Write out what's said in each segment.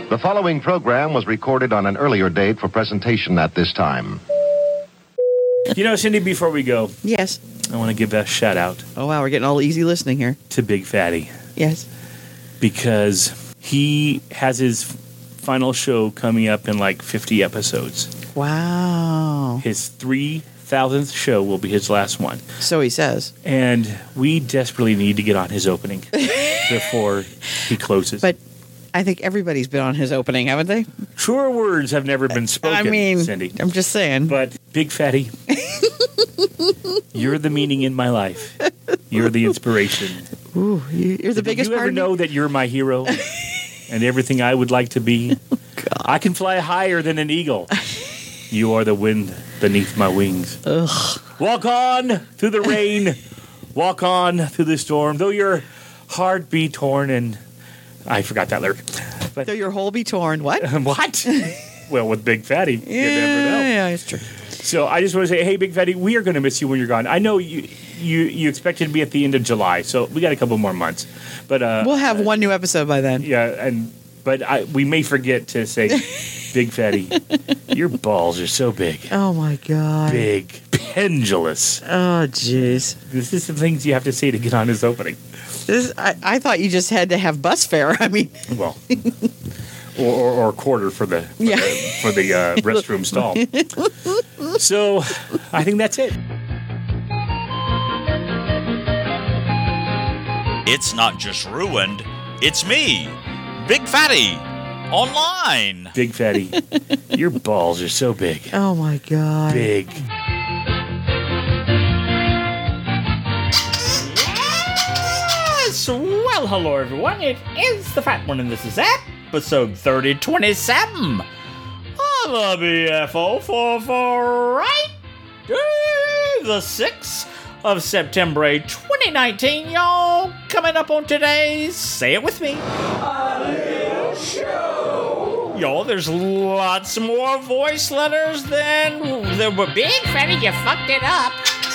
The following program was recorded on an earlier date for presentation at this time. You know, Cindy, before we go, Yes. I want to give a shout out Oh, wow, we're getting all easy listening here. to Big Fatty Yes. because he has his final show coming up in like 50 episodes. Wow. His 3,000th show will be his last one. So he says. And we desperately need to get on his opening before he closes. But I think everybody's been on his opening, haven't they? Truer words have never been spoken, I mean, Cindy. I'm just saying. But Big Fatty, you're the meaning in my life. You're the inspiration. Ooh, you're the biggest Did you part ever of me? know that you're my hero and everything I would like to be? God. I can fly higher than an eagle. You are the wind beneath my wings. Ugh. Walk on through the rain. Walk on through the storm. Though your heart be torn and... I forgot that lyric. But Though your whole be torn. What? what? Well, with Big Fatty, you never know. Yeah, it's true. So I just want to say, hey, Big Fatty, we are going to miss you when you're gone. I know you expected to be at the end of July, so we got a couple more months. But We'll have one new episode by then. yeah, but we may forget to say, Big Fatty, your balls are so big, Oh, my God. big, pendulous. Oh, jeez. This is the things you have to say to get on his opening. I thought you just had to have bus fare. I mean, Well, or a quarter for the restroom stall. So I think that's it. It's not just ruined, it's me, Big Fatty, online. Big Fatty, your balls are so big, oh, my God. big. Yes! Well, hello everyone. It is the Fat One, and this is episode 3027 of the BFO for right the 6th of September 2019. Y'all coming up on today's Say It With Me. Y'all, there's lots more voice letters than there were. Big Fatty, you fucked it up.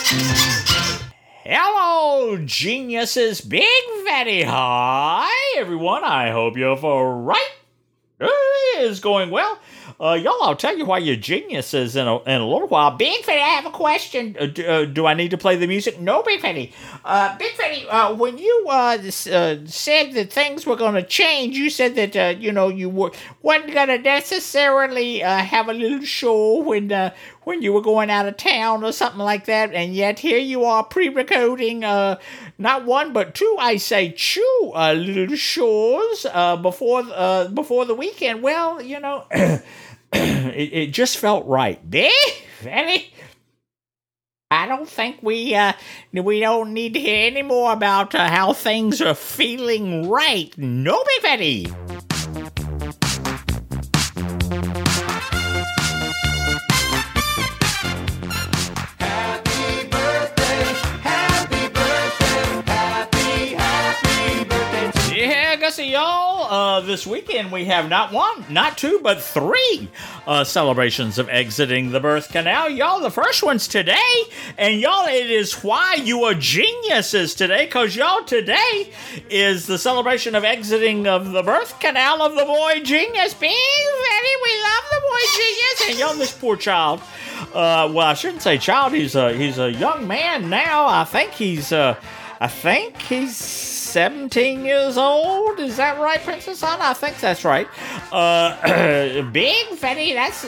Hello, geniuses. Big Fatty. Hi, everyone. I hope you're for right. Is going well. Y'all, I'll tell you why you're geniuses in a little while. Big Fatty, I have a question. Do I need to play the music? No, Big Fatty. Big Fatty, when you said that things were going to change, you said that, you wasn't going to necessarily have a little show when you were going out of town or something like that, and yet here you are pre-recording not one but two, I say two little shows before the weekend. Well, it just felt right. Big Fatty, I don't think we don't need to hear any more about how things are feeling right. No, Big Fatty. So y'all, this weekend we have not one, not two, but three celebrations of exiting the birth canal. Y'all, the first one's today, and y'all, it is why you are geniuses today, because y'all, today is the celebration of exiting of the birth canal of the boy genius. Big Fatty, we love the boy genius, and y'all, this poor child. Well, I shouldn't say child. He's a young man now. I think he's 17 years old. Is that right, Princess Anna? I think that's right. Big Fatty, yes.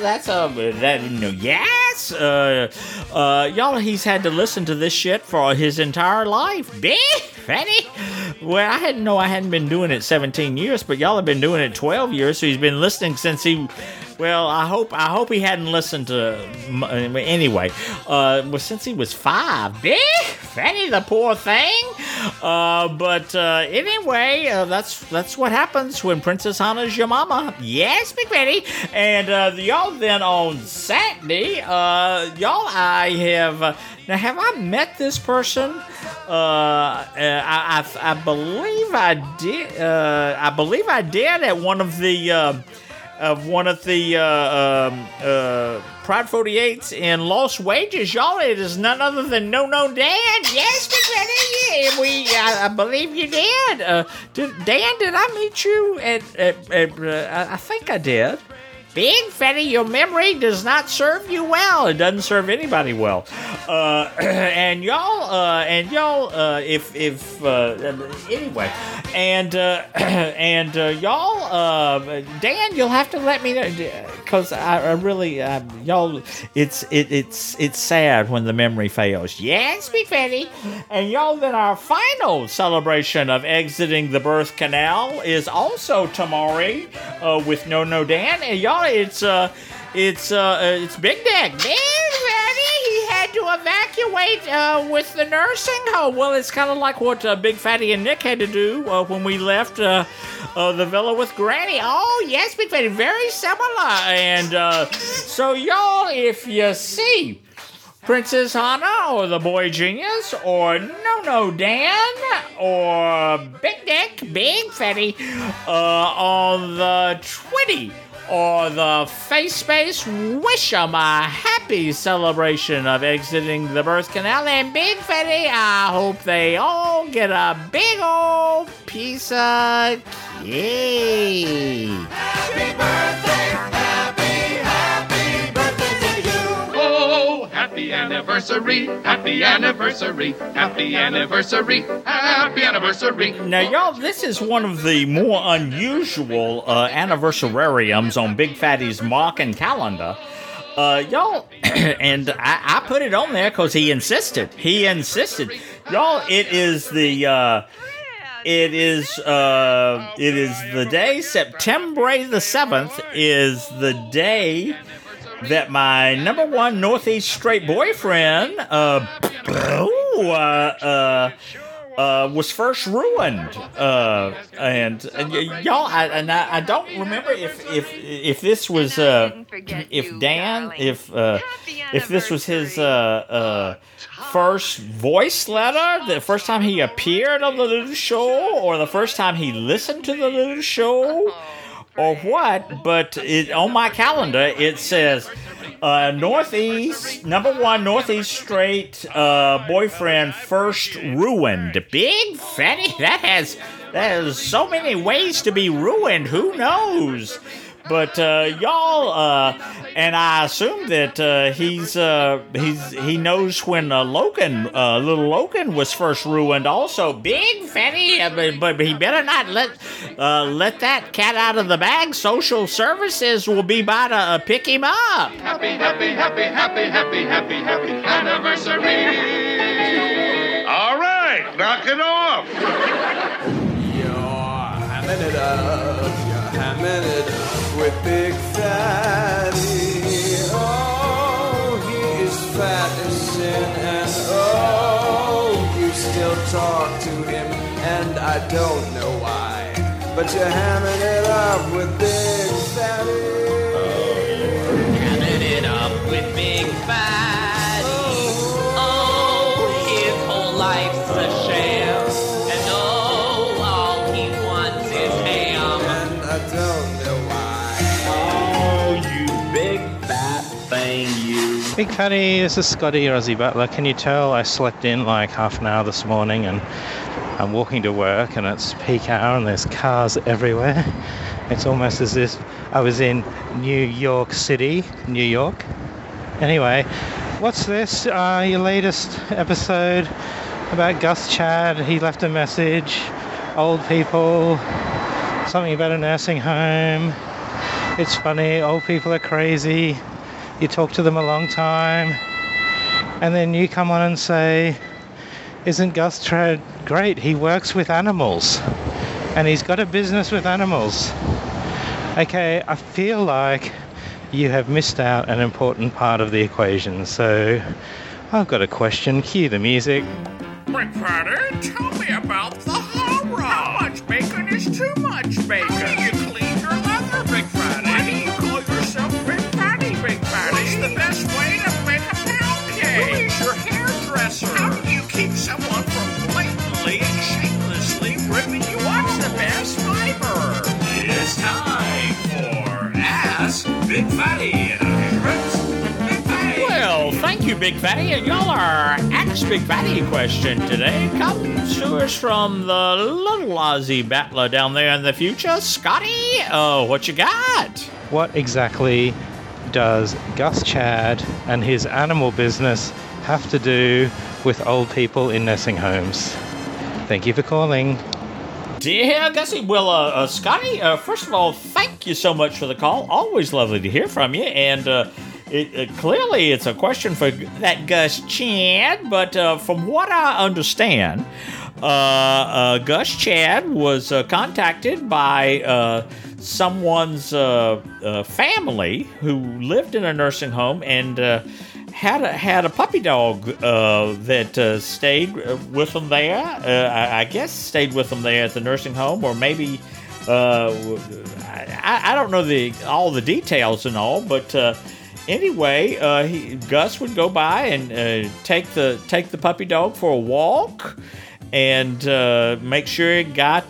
Y'all, he's had to listen to this shit for his entire life. Big Fatty. Well, I hadn't been doing it 17 years, but y'all have been doing it 12 years, so he's been listening since he... Well, I hope he hadn't listened to... Anyway, since he was 5. Big Fatty, the poor thing. But anyway, that's what happens when Princess Anna's your mama. Yes, Big Fatty. And y'all, then on Saturday, y'all, I have... now, have I met this person? I believe I did. I believe I did at one of the one of the Pride 48s in Lost Wages, y'all. It is none other than No Dan. Yes, Big Fatty, I believe you did. Dan, did I meet you at I think I did. Big Fatty, your memory does not serve you well. It doesn't serve anybody well. And y'all, anyway, y'all, Dan, you'll have to let me know, because I really, y'all, it's sad when the memory fails. Yes, Big Fatty. And y'all, then our final celebration of exiting the birth canal is also tomorrow, with No Dan. And y'all, it's Big Dick. Big Fatty, he had to evacuate with the nursing home. Well, it's kind of like what Big Fatty and Nick had to do when we left the villa with Granny. Oh, yes, Big Fatty, very similar. And so, y'all, if you see Princess Hannah or the Boy Genius or No Dan or Big Dick, Big Fatty on the Twitty or the face space, wish them a happy celebration of exiting the birth canal. And Big Fatty, I hope they all get a big old piece of cake. Happy birthday, happy birthday to you. Oh, happy anniversary, happy anniversary, happy anniversary, happy anniversary. Now, y'all, this is one of the more unusual anniversariums on Big Fatty's marking calendar. Y'all, and I put it on there because he insisted. Y'all, it is the day, September the 7th is the day that my number one Northeast straight boyfriend was first ruined, and y'all, I don't remember if this was if this was his first voice letter, the first time he appeared on the little show, or the first time he listened to the little show, or what. But on my calendar it says Northeast, number one Northeast straight boyfriend first ruined. Big Fatty, that has so many ways to be ruined. Who knows? But y'all, and I assume that he knows when little Logan was first ruined. Also, Big Fatty, but he better not let that cat out of the bag. Social services will be by to pick him up. Happy anniversary. All right, knock it off. You're hamming it up with Big Fatty. Oh, he is fat as sin, and oh, you still talk to him, and I don't know why, but you're hamming it up with Big Fatty. Hamming it up with Big Fatty. Oh, his whole life's a sham, and oh, all he wants is ham, and I don't know why. Big Fatty, this is Scotty Rozzy Butler. Can you tell I slept in like half an hour this morning, and I'm walking to work and it's peak hour and there's cars everywhere. It's almost as if I was in New York City, New York. Anyway, what's this? Your latest episode about Gus Chad. He left a message. Old people. Something about a nursing home. It's funny. Old people are crazy. You talk to them a long time, and then you come on and say, isn't Gus Trad great? He works with animals, and he's got a business with animals. Okay, I feel like you have missed out an important part of the equation, so I've got a question. Cue the music. Big Fatty, tell me about the horror. How much bacon is too much bacon? How do you clean your leather, Big Fatty? Why do you call yourself Big Fatty, Big Fatty? What's the best way to make a pound cake? Who is your hairdresser? How do you keep someone from blatantly and shamelessly ripping you off the best fiber? It's time for Big Fatty, and y'all are Ask Big Fatty question today comes to us from the little Aussie battler down there in the future. Scotty, what you got? What exactly does Gus Chad and his animal business have to do with old people in nursing homes? Thank you for calling. Dear Gussie, well, Scotty, first of all, thank you so much for the call. Always lovely to hear from you, and clearly it's a question for that Gus Chad, but from what I understand, Gus Chad was contacted by someone's family who lived in a nursing home and had a puppy dog that stayed with them there. I guess stayed with them there at the nursing home, or maybe I don't know all the details and all, but anyway, Gus would go by and take the puppy dog for a walk. And make sure it got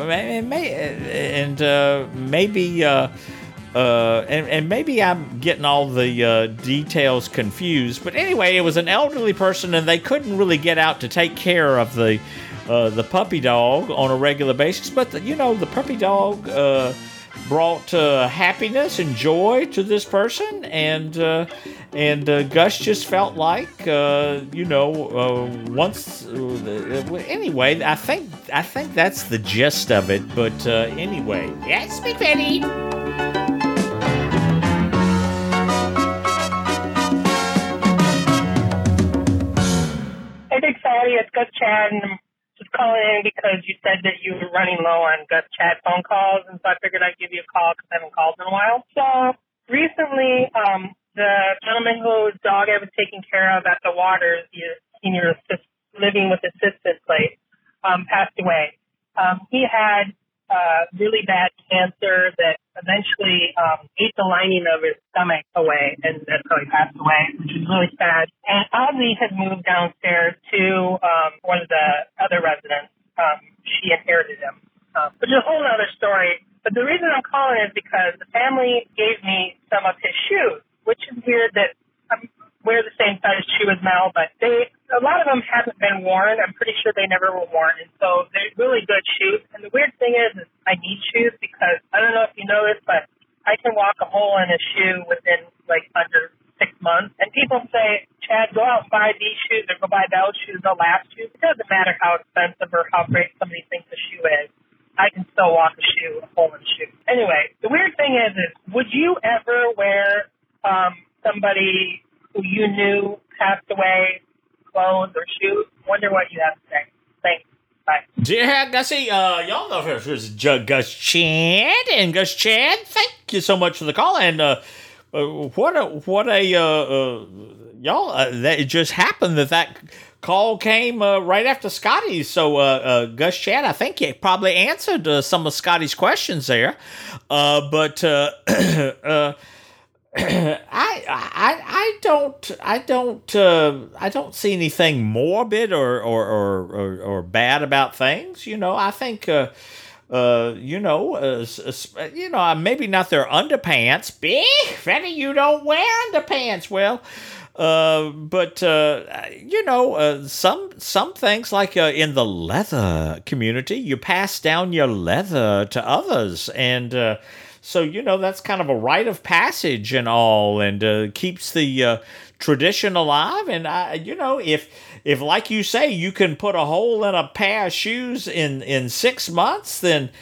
maybe I'm getting all the details confused, but anyway, it was an elderly person, and they couldn't really get out to take care of the puppy dog on a regular basis. But the puppy dog brought happiness and joy to this person, and Gus just felt like once anyway, I think that's the gist of it. But anyway, yes, Big Fatty. Hey, Big Fatty, it's Gus Chad, and I'm just calling in because you said that you were running low on Gus Chad phone calls, and so I figured I'd give you a call because I haven't called in a while. So recently, the gentleman whose dog I was taking care of at the Waters, the senior living with assisted place, passed away. He had really bad cancer that eventually ate the lining of his stomach away, and that's how he passed away, which is really sad. And Ozzy had moved downstairs to one of the other residents. She inherited him, which is a whole other story. But the reason I'm calling is because the family gave me some of his shoes, which is weird that I wear the same size shoe as Mel, but a lot of them haven't been worn. I'm pretty sure they never were worn, and so they're really good shoes. And the weird thing is I need shoes because I don't know if you know this, but I can walk a hole in a shoe within under 6 months. And people say, Chad, go out and buy these shoes or go buy those shoes, they'll last you. It doesn't matter how expensive or how great somebody thinks a shoe is. I can still walk a hole in a shoe. Anyway, the weird thing is would you ever wear somebody who you knew passed away clothes or shoes? Wonder what you have to say. Thanks. Bye. Dear Gussie, y'all know if it was Gus Chad, and Gus Chad, thank you so much for the call. And y'all, that it just happened that call came right after Scotty's. So Gus Chad, I think you probably answered some of Scotty's questions there. But I don't see anything morbid or bad about things. I think maybe not their underpants. Big Fatty, you don't wear underpants. Well, but some things like in the leather community, you pass down your leather to others, and so that's kind of a rite of passage and all, and keeps the tradition alive. And if like you say, you can put a hole in a pair of shoes in 6 months, then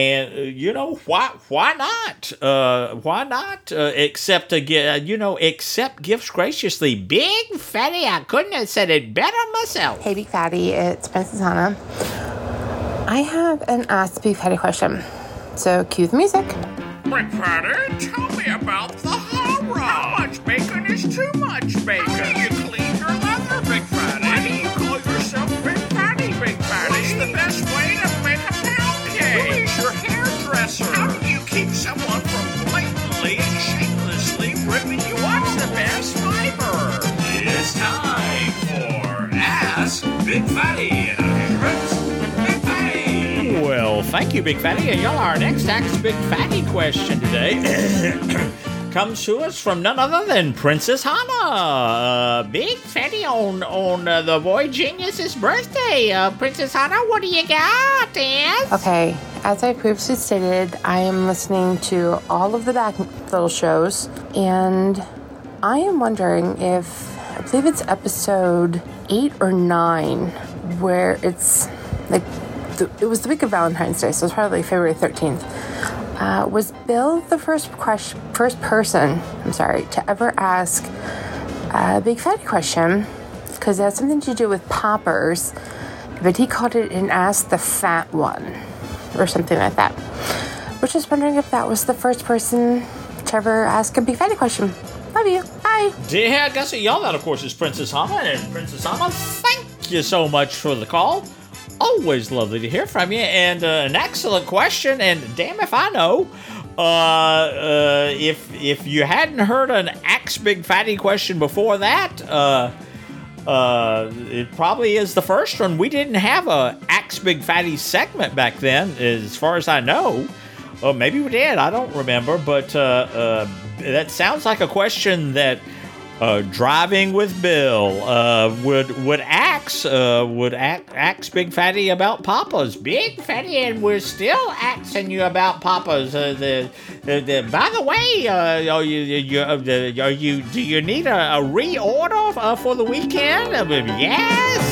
why not? Why not accept gifts graciously? Big Fatty, I couldn't have said it better myself. Hey, Big Fatty, it's Princess Anna. I have an Ask Big Fatty question, so cue the music. Big Fatty, tell me about the horror. How much bacon is too much bacon? How do you clean your leather, Big Fatty? Why do you call yourself Big Fatty, Big Fatty? What's the best way to make a pound cake? Who is your hairdresser? How do you keep someone from blatantly and shamelessly ripping you off? What's the best fiber? It's time for Ask Big Fatty. Well, thank you, Big Fatty. And y'all, our next Ask Big Fatty question today comes to us from none other than Princess Hannah. Big Fatty on the Boy Genius's birthday. Princess Hannah, what do you got, Dan? Okay, as I previously stated, I am listening to all of the back little shows, and I am wondering if, I believe it's episode 8 or 9, where it's like, it was the week of Valentine's Day, so it's probably February 13th. Was Bill the first person to ever ask a Big Fatty question? Because it has something to do with poppers, but he called it an Ask the Fat One, or something like that. We're just wondering if that was the first person to ever ask a Big Fatty question. Love you. Bye. Yeah, guess what? Y'all, that of course is Princess Hannah, and Princess Hannah, thank you so much for the call. Always lovely to hear from you, and an excellent question. And damn if I know, if you hadn't heard an Axe Big Fatty question before that, it probably is the first one. We didn't have a Axe Big Fatty segment back then, as far as I know. Or maybe we did. I don't remember, but that sounds like a question that. Driving with Bill would axe Big Fatty about Papa's. Big Fatty, and we're still axing you about Papa's. By the way, do you need a reorder for the weekend? Yes.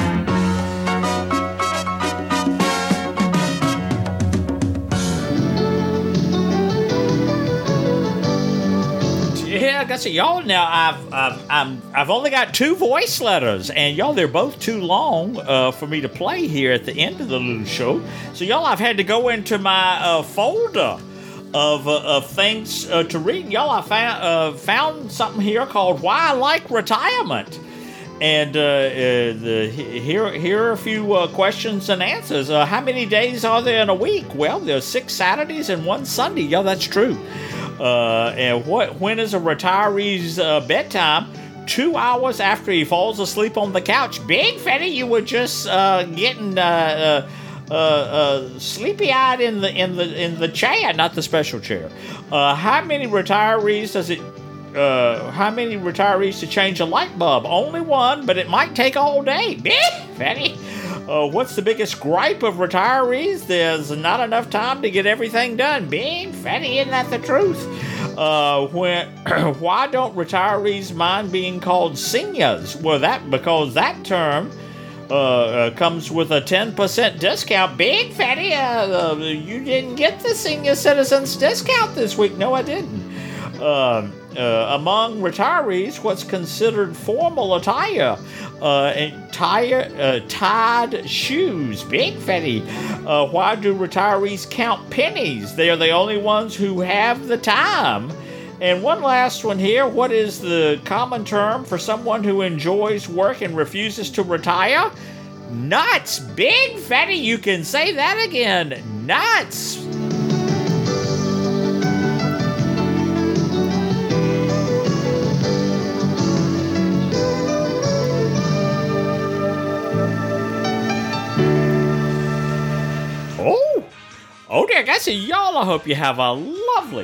Yeah, I guess y'all. Now I've only got 2 voice letters, and y'all, they're both too long for me to play here at the end of the little show. So y'all, I've had to go into my folder of things to read. And y'all, I found something here called "Why I Like Retirement," and here are a few questions and answers. How many days are there in a week? Well, there's 6 Saturdays and 1 Sunday. Y'all, that's true. And when is a retiree's bedtime? 2 hours after he falls asleep on the couch. Big Fatty, you were just getting sleepy-eyed in the chair, not the special chair. How many retirees to change a light bulb? Only 1, but it might take all day. Big Fatty. What's the biggest gripe of retirees? There's not enough time to get everything done. Big Fatty, isn't that the truth? Why don't retirees mind being called seniors? Well, because that term comes with a 10% discount. Big Fatty, you didn't get the senior citizens discount this week. No, I didn't. Among retirees, what's considered formal attire? Tied shoes. Big Fatty. Why do retirees count pennies? They are the only ones who have the time. And one last one here. What is the common term for someone who enjoys work and refuses to retire? Nuts. Big Fatty, you can say that again. Nuts. Oh dear, guys, y'all, I hope you have a lovely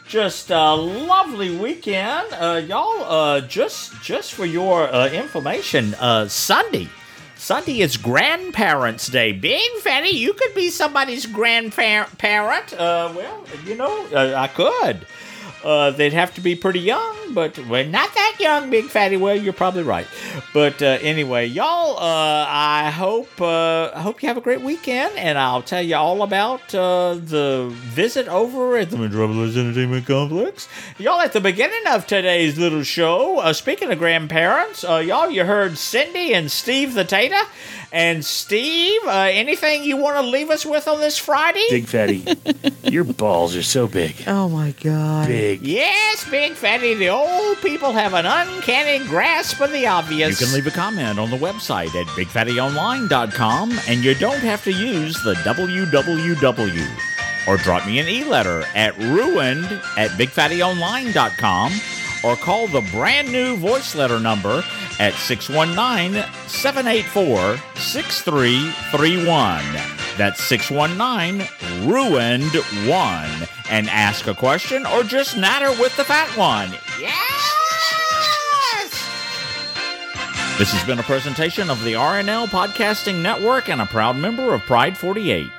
weekend. Y'all, just for your information, Sunday is Grandparents' Day. Big Fatty, you could be somebody's grandparent. Well, I could. They'd have to be pretty young, but we're not that young, Big Fatty. Well, you're probably right. But anyway, y'all, I hope you have a great weekend, and I'll tell you all about the visit over at the Metropolis Entertainment Complex. Y'all, at the beginning of today's little show, speaking of grandparents, y'all, you heard Cindy and Steve the Tater. And Steve, anything you want to leave us with on this Friday? Big Fatty, your balls are so big. Oh my God. Big. Yes, Big Fatty, the old people have an uncanny grasp of the obvious. You can leave a comment on the website at BigFattyOnline.com, and you don't have to use the www. Or drop me an e-letter at ruined@BigFattyOnline.com, or call the brand new voice letter number at 619-784-6331. That's 619-RUINED-1. And ask a question or just natter with the fat one. Yes! This has been a presentation of the RNL Podcasting Network and a proud member of Pride 48.